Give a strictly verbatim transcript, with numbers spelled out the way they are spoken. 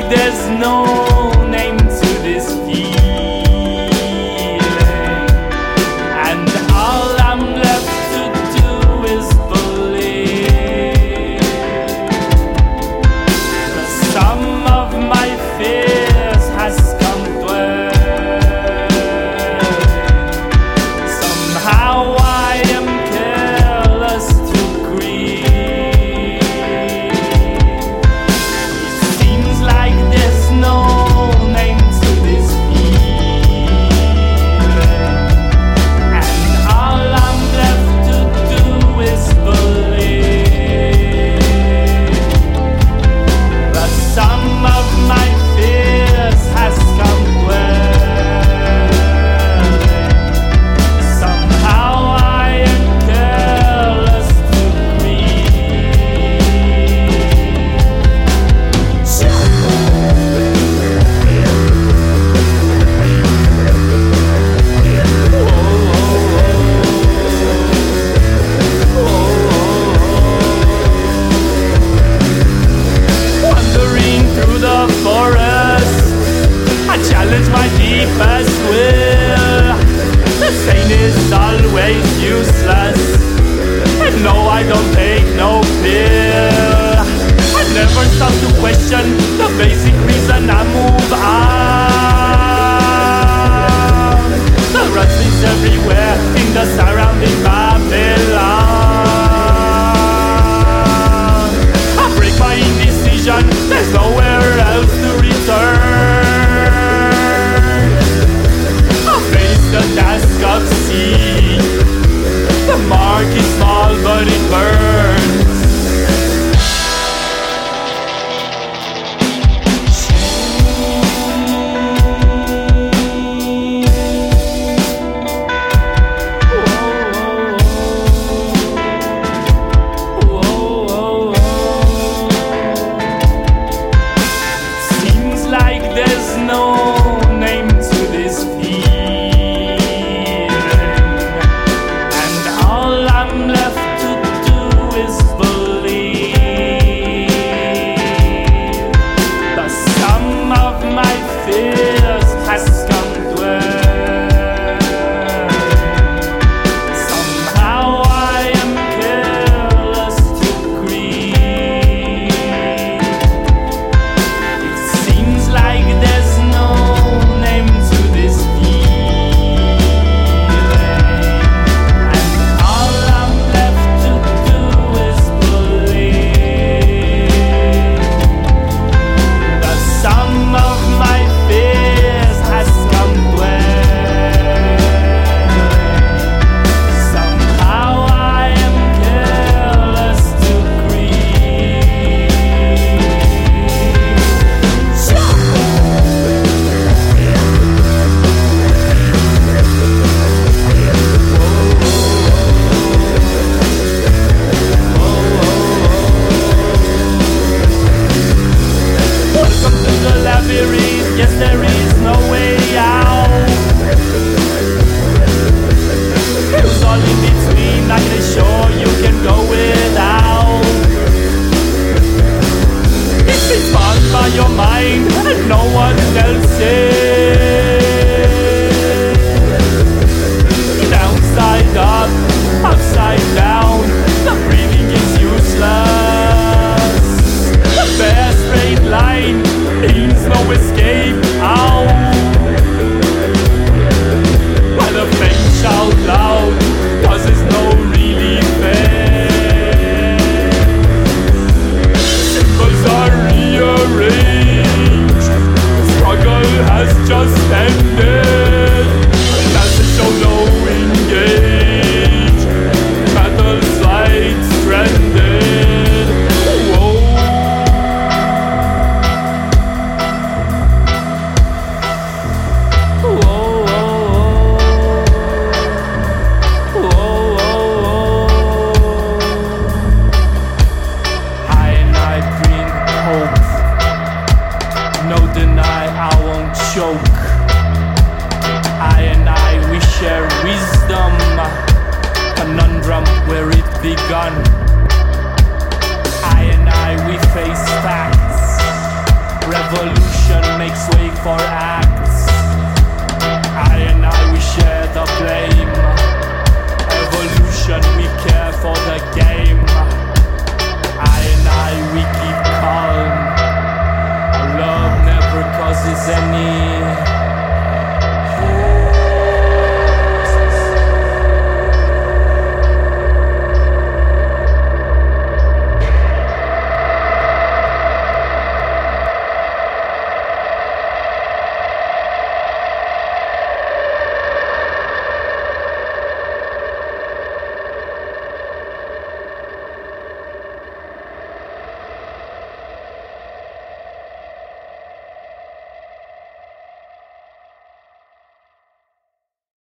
there's no name to this feeling, and all I'm left to do is believe. The sum of my fears has come dwelling. Somehow I am careless to grieve. It seems like there's no name to this feeling, and all I'm left to do is believe. The sum of my fears has come dwelling. Somehow I am careless to grieve. Wandering through the forest, I challenge my deepest will. The sane is always useless, and no, I don't take no pill. I never stop to question the basic reason I move on. The rust is everywhere in the surrounding Babylon. I break my indecision, there's nowhere else to return. I face the task of seeing. The mark is small but it burns. Seems like there's no name to this feeling, and all I'm left to do is believe. The sum of my fears has come dwelling. Somehow I am careless to grieve. It seems like there's no name to this feeling, and all I'm left to do is believe. The sum of my fears has come dwelling. Somehow I am careless to grieve. Welcome to the labyrinth. Yes, there is no way out. It's all in between. I can assure you can go without. It's been spun by your mind and no one else's. Downside up, upside down. The breathing is useless. The bare straight line means no escape out. While the fame shout loud, cause there's no relief there. Symbols are rearranged. Struggle has just ended. As the show no engage. Battle side stranded. Whoa. I and I bring hope. No deny, I won't choke. I and I, we share wisdom. Conundrum where it begun. I and I, we face facts. Revolution makes way for action.